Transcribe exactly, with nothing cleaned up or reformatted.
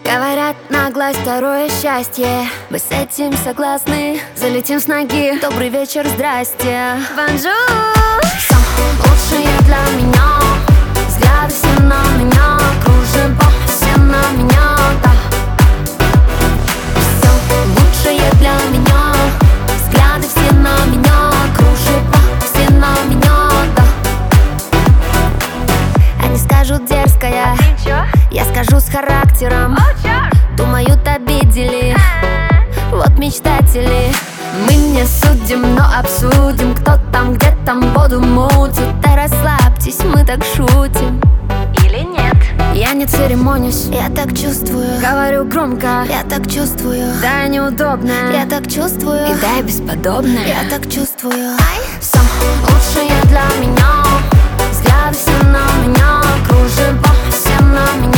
Говорят, наглость второе счастье. Мы с этим согласны. Залетим с ноги. Добрый вечер, здрасте. Бонжур. Все лучшее для меня. Взгляды все на меня. Кружево все на меня, да. Все лучшее для меня. Взгляды все на меня. Кружево все на меня, да. Они скажут дерзкая, я скажу с характером. Думают, обидели, вот мечтатели. Мы не судим, но обсудим, кто там, где там воду мутит. Да расслабьтесь, мы так шутим. Или нет? Я не церемонюсь, я так чувствую. Говорю громко, я так чувствую. Да, неудобно, я так чувствую. И да, бесподобно, я так чувствую. Все лучшее для меня. Взгляды все на меня. Кружево все на меня.